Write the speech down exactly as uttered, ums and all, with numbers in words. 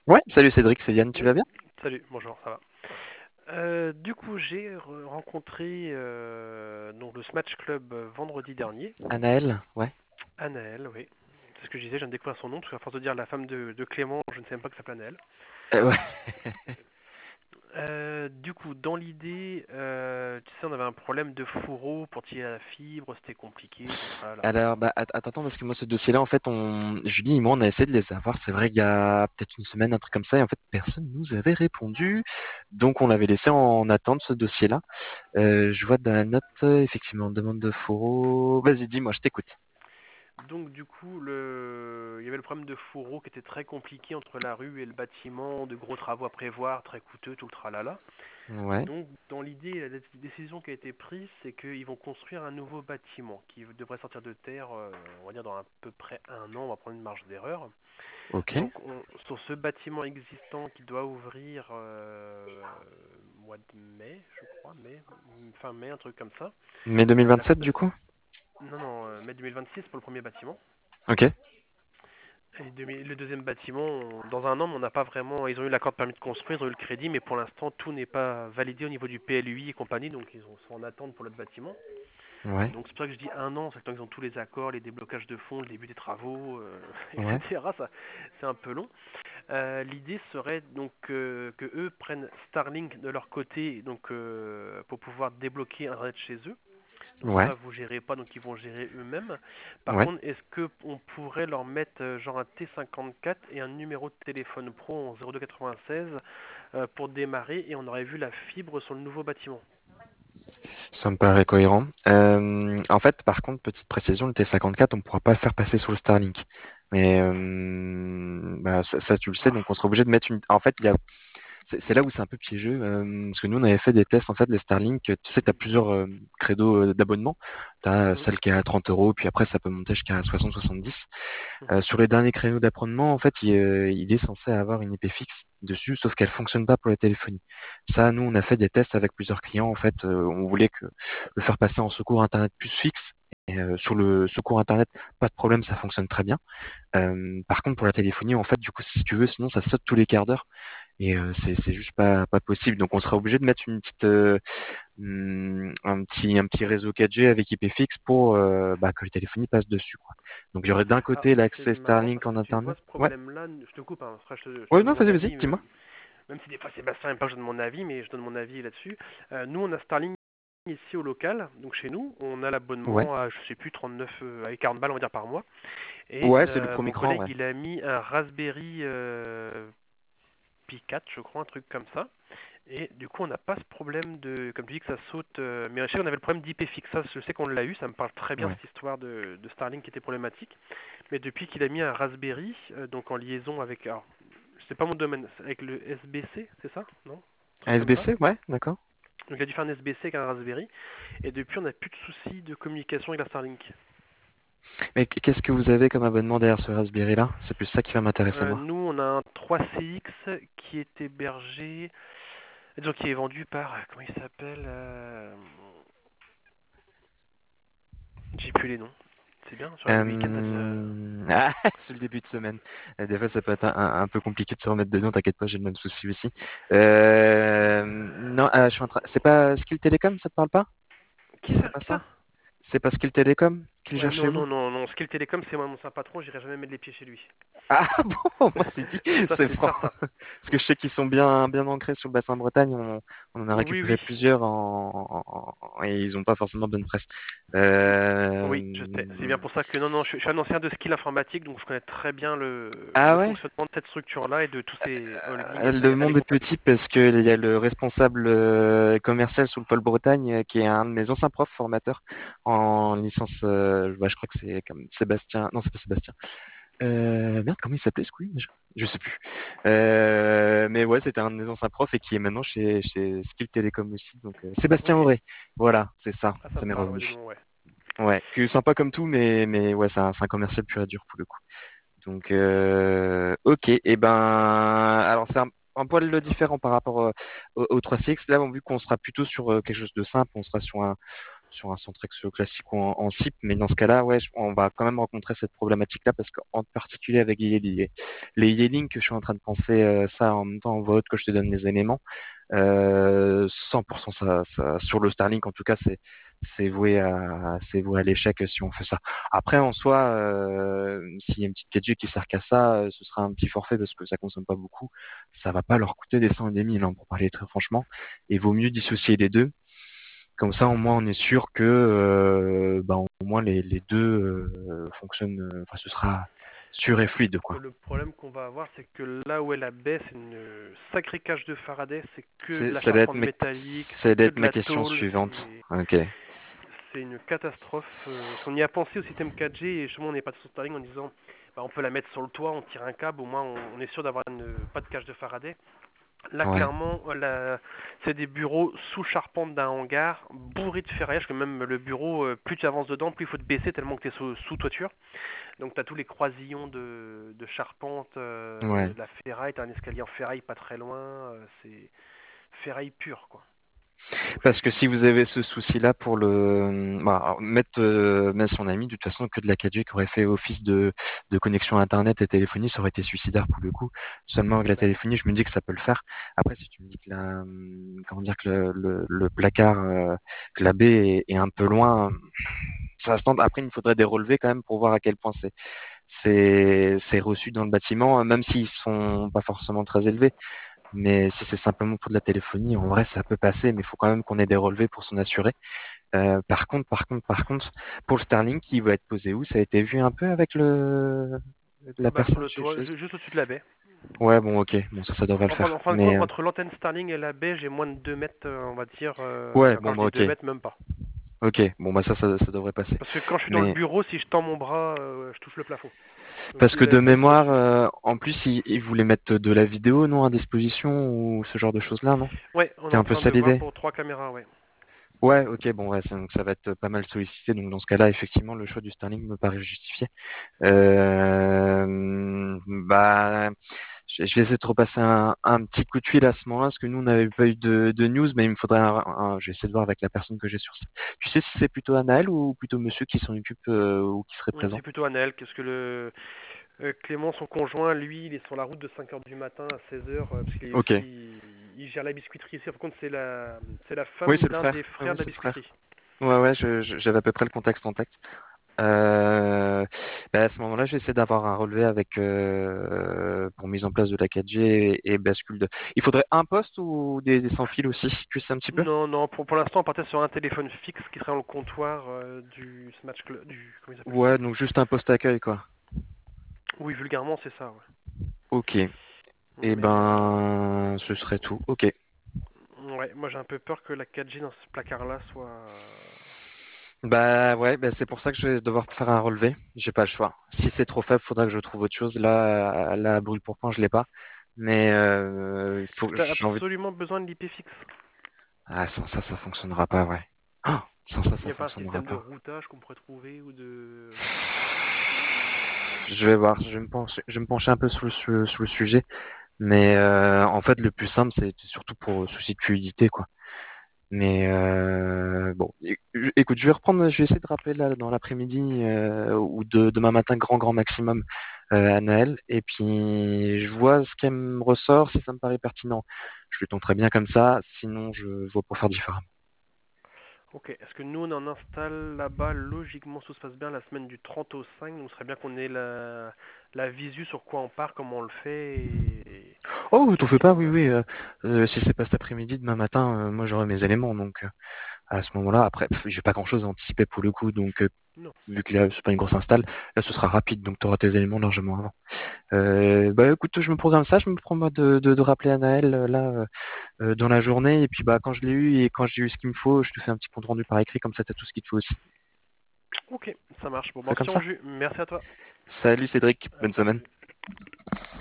Ouais, salut Cédric, c'est Yann, tu Oui, vas bien? salut, bonjour, ça va. Euh, du coup, j'ai re- rencontré euh, donc le Smash Club euh, vendredi dernier, Anaël, ouais. Anaël, oui. C'est ce que je disais, je viens de découvrir son nom, parce qu'à force de dire la femme de, de Clément, je ne sais même pas que ça s'appelle Anaël. Euh, ouais. Euh, du coup, dans l'idée, euh, tu sais, on avait un problème de fourreau pour tirer la fibre, c'était compliqué, tout le tralala. Alors, bah, att- attends, parce que moi, ce dossier-là, en fait, on, Julie et moi, on a essayé de les avoir. C'est vrai qu'il y a peut-être une semaine, un truc comme ça, et en fait, personne nous avait répondu. Donc, on l'avait laissé en attente, ce dossier-là. Euh, je vois dans la note, euh, effectivement, demande de fourreau. Vas-y, dis-moi, je t'écoute. Donc du coup, le... il y avait le problème de fourreau qui était très compliqué entre la rue et le bâtiment, de gros travaux à prévoir, très coûteux, tout le tralala. Ouais, Donc, dans l'idée, la dé- décision qui a été prise, c'est qu'ils vont construire un nouveau bâtiment qui devrait sortir de terre, euh, on va dire dans à peu près un an, on va prendre une marge d'erreur. ok. Donc, on- sur ce bâtiment existant qui doit ouvrir euh, mois de mai, je crois, mai, fin mai, un truc comme ça. Mai Euh, la deux mille vingt-sept, pe- du coup? non, non, euh, mai deux mille vingt-six pour le premier bâtiment. Ok. Et demi- le deuxième bâtiment, on- dans un an, on n'a pas vraiment. Ils ont eu l'accord de permis de construire, ils ont eu le crédit, mais pour l'instant, tout n'est pas validé au niveau du P L U I et compagnie, donc ils ont- sont en attente pour l'autre bâtiment. Ouais, Donc c'est pour ça que je dis un an, c'est que tant qu'ils ont tous les accords, les déblocages de fonds, le début des travaux, euh, ouais, et cetera. Ça, c'est un peu long. Euh, L'idée serait donc euh, que eux prennent Starlink de leur côté, donc euh, pour pouvoir débloquer Internet chez eux. Donc ouais, ça, vous gérez pas, donc ils vont gérer eux-mêmes. Par ouais. contre, est-ce que on pourrait leur mettre euh, genre un T cinquante-quatre et un numéro de téléphone pro en zéro deux quatre-vingt-seize euh, pour démarrer et on aurait vu la fibre sur le nouveau bâtiment? Ça me paraît cohérent. Euh, en fait, par contre, petite précision, le T cinquante-quatre, on ne pourra pas le faire passer sous le Starlink. Mais euh, bah, ça, ça, tu le sais, donc on Ah, sera obligé de mettre une. En fait, il y a c'est c'est là où c'est un peu piégeux, euh, parce que nous, on avait fait des tests, en fait, les Starlink, tu sais, tu as plusieurs euh, credos euh, d'abonnement. Tu as mhm, celle qui est à trente euros, puis après, ça peut monter jusqu'à soixante soixante-dix. mhm. Euh, sur les derniers créneaux d'abonnement, en fait, il, euh, il est censé avoir une I P fixe dessus, sauf qu'elle fonctionne pas pour la téléphonie. Ça, nous, on a fait des tests avec plusieurs clients. En fait, euh, on voulait que le faire passer en secours Internet plus fixe. Et, euh, sur le secours Internet, pas de problème, ça fonctionne très bien. Euh, par contre, pour la téléphonie, en fait, du coup, si tu veux, sinon ça saute tous les quarts d'heure et euh, c'est c'est juste pas pas possible. Donc, on sera obligé de mettre une petite euh, hum, un petit un petit réseau quatre G avec I P fixe pour euh, bah, que la téléphonie passe dessus, quoi. Donc, il y aurait d'un Alors côté c'est l'accès marrant Starlink parce en que tu vois internet. ce Ouais. problème-là, je te coupe, hein, après je, te, je te Ouais, donne non, mon vas-y, vas-y, avis, dis-moi. même, même si des fois Sébastien n'aime pas que je donne mon avis, mais je donne mon avis là-dessus. Euh, nous on a Starlink ici au local, donc chez nous, on a Ouais. l'abonnement à je sais plus trente-neuf euh, avec quarante balles on va dire par mois. Et Ouais, c'est le euh, premier mon cran, collègue, ouais. il a mis un Raspberry euh, Pi quatre, je crois, un truc comme ça. Et du coup, on n'a pas ce problème de, comme tu dis, que ça saute. euh, mais je sais qu'on avait le problème d'I P fixe. Ça, je sais qu'on l'a eu. Ça me parle très bien Ouais. cette histoire de, de Starlink qui était problématique. Mais depuis qu'il a mis un Raspberry, euh, donc en liaison avec, alors, c'est pas mon domaine, c'est avec le S B C, c'est ça? Non? Un truc comme ça. A S B C, ouais, d'accord. Donc il a dû faire un S B C avec un Raspberry. Et depuis, on n'a plus de soucis de communication avec la Starlink. Mais qu'est-ce que vous avez comme abonnement derrière ce Raspberry là? C'est plus ça qui va m'intéresser Euh, moi. nous, on a un trois C X qui est hébergé, disons, qui est vendu par, comment il s'appelle euh, j'ai plus les noms. C'est bien, sur le week-end, t'as déjà... Euh... Ah, c'est le début de semaine. Euh, Des fois, ça peut être un, un- un peu compliqué de se remettre dedans. T'inquiète pas, j'ai le même souci aussi. Euh... Non, ah, je suis en train. C'est pas Skill Telecom, ça te parle pas? Qui C'est ça? pas Qui ça? ça? C'est pas Skill Telecom qu'il Ouais, gère chez non, vous? non, non, non. Skill Telecom, c'est moi, mon saint patron, j'irai jamais mettre les pieds chez lui. Ah bon, moi c'est dit, Ça, c'est c'est franc. certain. Parce que je sais qu'ils sont bien, bien ancrés sur le bassin Bretagne. On, on en a Oui, récupéré oui. plusieurs en, en- et ils ont pas forcément bonne presse. Oui, je sais. C'est Euh... bien pour ça que non, non, je, je suis un ancien de skill informatique, donc je connais très bien le, Ah le ouais? fonctionnement de cette structure-là et de tous ces holdings Euh, et, Le et les monde est compagnies. petit parce qu'il y a le responsable euh, commercial sous le pôle Bretagne euh, qui est un de mes anciens profs formateurs en licence. Euh, bah, je crois que c'est comme Sébastien. Non, c'est pas Sébastien. Euh, merde, comment il s'appelait ce quiz déjà? Je sais plus. Euh, mais ouais, c'était un de mes anciens profs et qui est maintenant chez, chez Skill Telecom aussi. Donc euh, Sébastien Ok. Auré. Voilà, c'est ça. Ah, ça Ça me m'est parle, ouais, revenu. de nom, ouais. Ouais, qui est sympa comme tout, mais mais ouais, c'est un, c'est un commercial pur et dur pour le coup. Donc, euh, ok. Et ben, alors c'est un, un poil différent par rapport euh, au, au trois C X. Là, vu qu'on sera plutôt sur euh, quelque chose de simple, on sera sur un sur un Centrex classique ou en, en S I P, mais dans ce cas-là, ouais, je- on va quand même rencontrer cette problématique-là parce qu'en particulier avec les, les, les Yeeling, que je suis en train de penser euh, ça en même temps en voix haute que je te donne les éléments, euh, cent pour cent ça, ça, sur le Starlink en tout cas, c'est c'est voué à c'est voué à l'échec si on fait ça. Après, en soi, euh, s'il y a une petite quatre G qui sert qu'à ça, euh, ce sera un petit forfait parce que ça consomme pas beaucoup. Ça va pas leur coûter des cent et des mille, hein, pour parler très franchement. Et vaut mieux dissocier les deux. Comme ça, au moins, on est sûr que, euh, bah, au moins les, les deux euh, fonctionnent. euh, Enfin, ce sera sûr et fluide, Que quoi. le problème qu'on va avoir, c'est que là où est la baie, c'est une sacrée cage de Faraday, c'est que de C'est, la ça va être charpente ma, métallique, ça c'est va que être de ma la question tôle, suivante. c'est Ok. c'est une catastrophe. Euh, parce qu'on y a pensé au système quatre G et justement on est parti sur Starlink en disant bah, on peut la mettre sur le toit, on tire un câble, au moins on, on est sûr d'avoir une, pas de cage de Faraday. Là, Ouais. clairement, la- c'est des bureaux sous charpente d'un hangar, bourrés de ferraillage, que même le bureau, euh, plus tu avances dedans, plus il faut te baisser tellement que tu es sous, sous toiture. Donc tu as tous les croisillons de, de charpente, euh, Ouais. de la ferraille, tu as un escalier en ferraille pas très loin, euh, c'est ferraille pure, quoi. Donc Parce que je- si vous avez ce souci-là pour le, bah, alors, mettre, euh, mettre son ami, de toute façon, que de la quatre G qui aurait fait office de, de connexion Internet et téléphonie, ça aurait été suicidaire pour le coup. Seulement avec la ouais. téléphonie, je me dis que ça peut le faire. Après, si tu me dis que la, hum, comment dire, que le, le, le placard, euh, que la baie est, est un peu loin, ça se tente. Après, il me faudrait des relevés quand même pour voir à quel point c'est, c'est, c'est reçu dans le bâtiment, même s'ils sont pas forcément très élevés. Mais si c'est simplement pour de la téléphonie, en vrai, ça peut passer, mais il faut quand même qu'on ait des relevés pour s'en assurer. Euh, par contre, par contre, par contre, pour le Starlink, qui va être posé où? Ça a été vu un peu avec le la Bah sur personne le chez, toit, chez... ju- juste au-dessus de la baie. Ouais, bon, ok, bon, ça, ça devrait le En fin, faire. en fin de compte, Mais euh, entre l'antenne Starling et la baie, j'ai moins de deux mètres, euh, on va dire. Euh, ouais, et bon, quand je bah, dis ok, deux mètres, même pas. ok, bon, bah ça, ça, ça devrait passer. Parce que quand je suis dans le Mais bureau, si je tends mon bras, euh, je touche le plafond. Donc parce que la de baie c'est mémoire, au-dessus. euh, en plus, ils, ils voulaient mettre de la vidéo, non, à disposition ou ce genre de choses-là, non? Ouais, on est C'est en un peu train ça de voir l'idée. pour trois caméras, ouais. Ouais, ok, bon, ouais, ça, donc ça va être pas mal sollicité. Donc dans ce cas-là, effectivement, le choix du Starlink me paraît justifié. Euh, bah, je je vais essayer de repasser un, un petit coup de fil à ce moment-là, parce que nous, on n'avait pas eu de, de news, mais il me faudrait un, un- je vais essayer de voir avec la personne que j'ai sur site. Tu sais si c'est plutôt Anaël ou plutôt monsieur qui s'en occupe euh, ou qui serait Hum, présent? C'est plutôt Anel, parce que le euh, Clément, son conjoint, lui, il est sur la route de cinq heures du matin à seize heures, euh, parce qu'il est Ok. aussi, il gère la biscuiterie ici. Par contre, c'est la, c'est la Oui, femme c'est le d'un des frère. Oui, frères oui, de la c'est le frère. biscuiterie. Ouais, ouais, je- je- j'avais à peu près le contexte en tête. Euh, bah, à ce moment-là, je vais essayer d'avoir un relevé avec euh, pour mise en place de la quatre G et, et bascule de. Il faudrait un poste ou des, des sans fil aussi, tu sais un petit peu? Non, non, pour, pour l'instant, on partait sur un téléphone fixe qui serait dans le comptoir euh, du Smash Club, du, comment ils appellent ça? Ouais, donc juste un poste accueil, quoi. Oui, vulgairement, c'est ça, ouais. Ok. Et Mais euh, ben, ce serait tout. Ok. ouais, moi j'ai un peu peur que la quatre G dans ce placard-là soit. Bah ouais, bah c'est pour ça que je vais devoir faire un relevé. J'ai pas le choix. Si c'est trop faible, faudra que je trouve autre chose. Là, là, à brûle pour point, je l'ai pas. Mais euh, il Parce faut, que tu as j'ai envie. de- absolument besoin de l'I P fixe. Ah, sans ça, ça fonctionnera pas, ouais. Ah, sans ça, Il n'y ça a pas un fonctionnera système de pas. routage qu'on pourrait trouver ou de. Je vais voir. Je vais me pencher, je vais me pencher un peu sur le, sur, sur le sujet. Mais euh, en fait, le plus simple, c'est surtout pour souci de fluidité, quoi. Mais euh, bon, é- écoute, je vais reprendre, je vais essayer de rappeler là dans l'après-midi euh, ou de, demain matin grand grand maximum euh, à Naël, et puis je vois ce qu'elle me ressort, si ça me paraît pertinent, je le tenterai bien comme ça, sinon je vois pour faire différemment. Ok, est-ce que nous on en installe là-bas logiquement, si tout se passe bien, la semaine du trente au cinq, donc ce serait bien qu'on ait la, la visu sur quoi on part, comment on le fait et, Oh, et t'en quel fais type pas, on oui, a. oui. Euh, euh, si c'est pas cet après-midi, demain matin, euh, moi j'aurai mes éléments, donc euh, à ce moment-là, après, pff, j'ai pas grand-chose à anticiper pour le coup, donc euh, Non. vu que là c'est pas une grosse install, là ce sera rapide, donc tu auras tes éléments largement avant. Euh, bah écoute, je me programme ça, je me promets de, de, de rappeler à Naël euh, là euh, euh, dans la journée, et puis bah quand je l'ai eu et quand j'ai eu ce qu'il me faut, je te fais un petit compte rendu par écrit, comme ça t'as tout ce qu'il te faut aussi. Ok, ça marche. Bon, On ben fait on se comme tient au ça. jus. Merci à toi. Salut Cédric, À bonne plus, semaine. salut.